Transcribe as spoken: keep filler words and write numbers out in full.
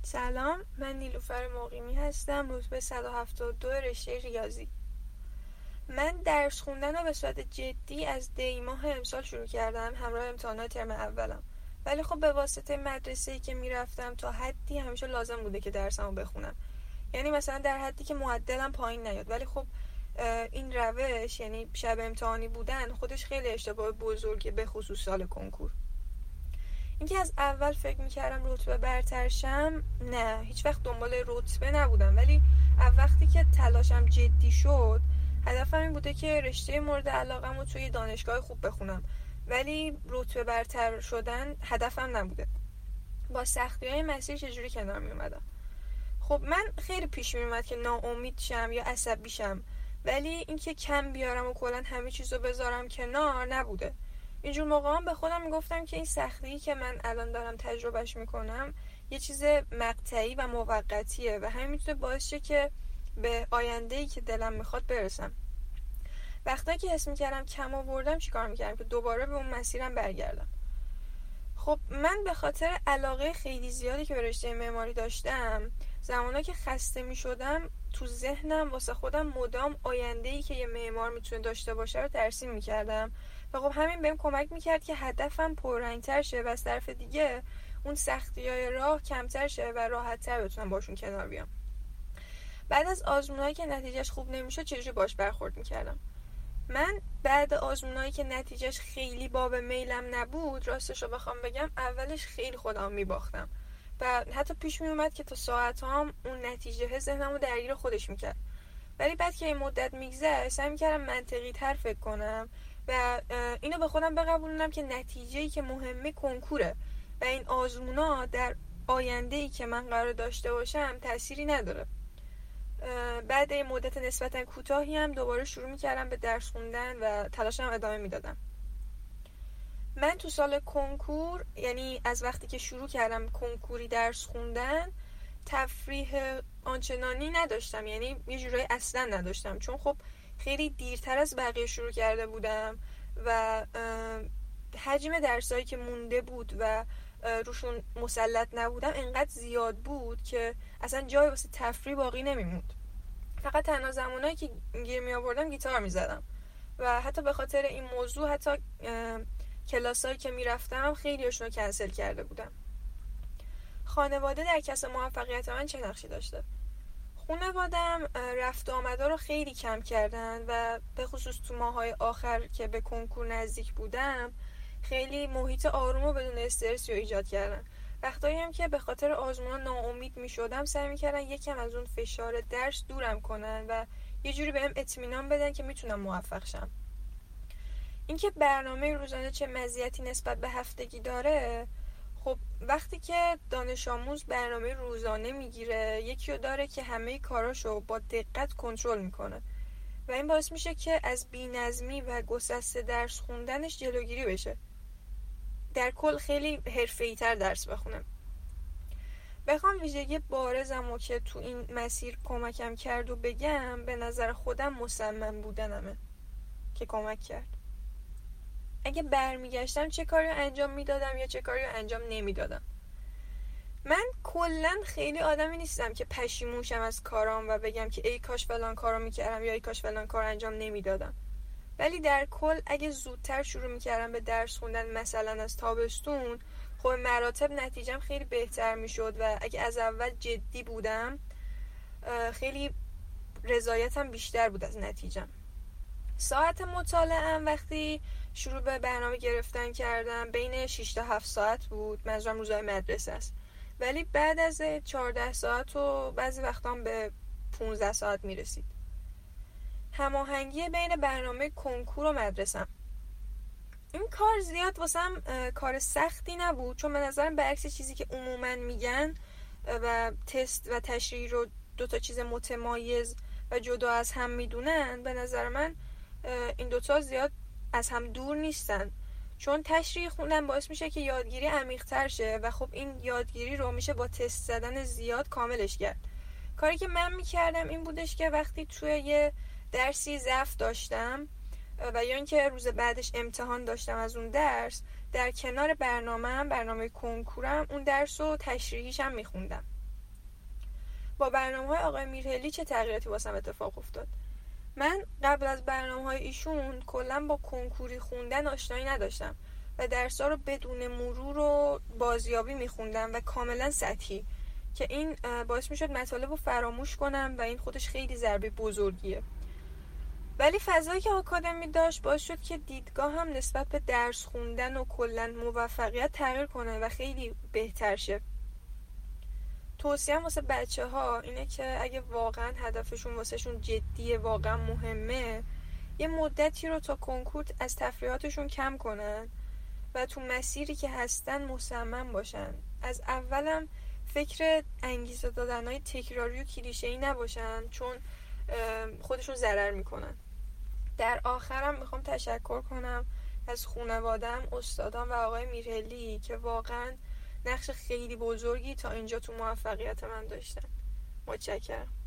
سلام، من نیلوفر مقیمی هستم، رتبه صد و هفتاد و دو رشته ریاضی. من درس خوندن رو به صورت جدی از دی ماه امسال شروع کردم همراه امتحانات ترم اولم. ولی خب به واسطه مدرسه‌ای که میرفتم تا حدی همیشه لازم بوده که درسمو بخونم. یعنی مثلا در حدی که معدلم پایین نیاد. ولی خب این روش، یعنی شب امتحانی بودن، خودش خیلی اشتباه بزرگه، به خصوص سال کنکور. اینکه از اول فکر میکردم رتبه برتر شم، نه، هیچ وقت دنبال رتبه نبودم. ولی وقتی که تلاشم جدی شد، هدفم این بوده که رشته مورد علاقم رو توی دانشگاه خوب بخونم. ولی رتبه برتر شدن هدفم نبوده. با سختی‌های مسیر چجوری کنار میومدم؟ خب من خیلی پیش میومد که ناامید شم یا عصبی شم، ولی اینکه کم بیارم و کلا همه چیزو بذارم کنار نبوده. اینجور موقع هم به خودم میگفتم که این سختی که من الان دارم تجربهش میکنم یه چیز مقطعی و موقتیه و همین میتونه باعث شه که به آینده‌ای که دلم میخواد برسم. وقتی که حس میکردم کم آوردم چیکار میکردم که دوباره به اون مسیرم برگردم؟ خب من به خاطر علاقه خیلی زیادی که به رشته معماری داشتم، زمانا که خسته میشدم تو ذهنم واسه خودم مدام آینده‌ای که یه معمار میتونه داشته باشه رو ترسیم میکردم و خب همین بهم کمک میکرد که هدفم پررنگ‌تر شه و از طرف دیگه اون سختی‌های راه کمتر شه و راحت‌تر بتونم باشون کنار بیام. بعد از آزمونایی که نتیجهش خوب نمیشد چجوری باش برخورد میکردم؟ من بعد آزمونایی که نتیجهش خیلی باب میلم نبود، راستش رو بخوام بگم اولش خیلی خودم میباختم و حتی پیش میومد که تا ساعت هم اون نتیجه ذهنمو درگیر خودش میکرد. ولی بعد که این مدت میگذشت سعی میکردم منطقی تر فکر کنم و اینو به خودم بقبولونم که نتیجه‌ای که مهمه کنکوره و این آزمونا در آینده‌ای که من قرار داشته باشم تأثیری نداره. بعد این مدت نسبتا کوتاهی هم دوباره شروع میکردم به درس خوندن و تلاشم ادامه میدادم. من تو سال کنکور، یعنی از وقتی که شروع کردم کنکوری درس خوندن، تفریح آنچنانی نداشتم، یعنی یه جورایی اصلا نداشتم، چون خب خیلی دیرتر از بقیه شروع کرده بودم و حجم درسایی که مونده بود و روشون مسلط نبودم انقدر زیاد بود که اصلا جای واسه تفریح باقی نمیموند. فقط تنها زمانایی که گیر می آوردم گیتار می زدم و حتی به خاطر این موضوع حتی کلاسایی که می رفتم خیلی هاشون رو کنسل کرده بودم. خانواده در کسب موفقیت من چه نقشی داشته؟ خانواده‌ام رفت و آمدا رو خیلی کم کردن و به خصوص تو ماهای آخر که به کنکور نزدیک بودم خیلی محیط آروم و بدون استرس رو ایجاد کردن. وقتایی هم که به خاطر آزمونا ناامید می شدم سعی می کردن یکم از اون فشار درس دورم کنن و یه جوری بهم اطمینان بدن که میتونم موفق شم. اینکه برنامه روزانه چه مزیتی نسبت به هفتگی داره، خب وقتی که دانش آموز برنامه روزانه میگیره یکی رو داره که همه کاراشو با دقت کنترل میکنه و این باعث میشه که از بی‌نظمی و گسسته درس خوندنش جلوگیری بشه. در کل خیلی حرفه‌ای تر درس بخونم. بخوام ویژگی بارزمو که تو این مسیر کمکم کرد و بگم، به نظر خودم مصمم بودنمه که کمک کرد. اگه برمیگشتم چه کاری رو انجام میدادم یا چه کاری رو انجام نمیدادم؟ من کلا خیلی آدمی نیستم که پشیمون شم از کارام و بگم که ای کاش فلان کارو میکردم یا ای کاش فلان کار انجام نمیدادم. ولی در کل اگه زودتر شروع میکردم به درس خوندن، مثلا از تابستون، خب مراتب نتیجم خیلی بهتر میشد و اگه از اول جدی بودم خیلی رضایتم بیشتر بود از نتیجم. ساعت مطالعه‌ام وقتی شروع به برنامه گرفتن کردم بین شش تا هفت ساعت بود، منظورم روزهای مدرسه است. ولی بعد از چهارده ساعت و بعضی وقتا هم به پانزده ساعت میرسید. هماهنگی بین برنامه کنکور و مدرسم، این کار زیاد واسم کار سختی نبود، چون به نظرم برعکس چیزی که عموما میگن و تست و تشریح رو دوتا چیز متمایز و جدا از هم میدونن، به نظر من این دوتا زیاد از هم دور نیستن، چون تشریح خوندن باعث میشه که یادگیری عمیق‌تر شه و خب این یادگیری رو میشه با تست زدن زیاد کاملش کرد. کاری که من میکردم این بودش که وقتی توی یه درسی ضعف داشتم و یا اینکه روز بعدش امتحان داشتم از اون درس، در کنار برنامه‌ام، برنامه کنکورم، اون درس رو تشریحیش هم میخوندم. با برنامه‌های آقای میرهلی چه تغییراتی واسم اتفاق افتاد؟ من قبل از برنامه‌های ایشون کلا با کنکوری خوندن آشنایی نداشتم و درس‌ها رو بدون مرور و بازیابی می‌خوندم و کاملا سطحی که این باعث می‌شد مطالب رو فراموش کنم و این خودش خیلی ضربه بزرگیه. ولی فضایی که آکادمی داشت باعث شد که دیدگاه هم نسبت به درس خوندن و کلا موفقیت تغییر کنه و خیلی بهتر شه. توصیه‌ام واسه بچه ها اینه که اگه واقعا هدفشون واسهشون جدیه، واقعا مهمه، یه مدتی رو تا کنکور از تفریحاتشون کم کنن و تو مسیری که هستن مصمم باشن. از اولم فکر انگیزه دادنهای تکراری و کلیشه‌ای نباشن، چون خودشون ضرر میکنن. در آخرم میخوام تشکر کنم از خانواده‌ام، استادان و آقای میرهلی که واقعا نقش خیلی بزرگی تا اینجا تو موفقیت من داشتن. متشکرم.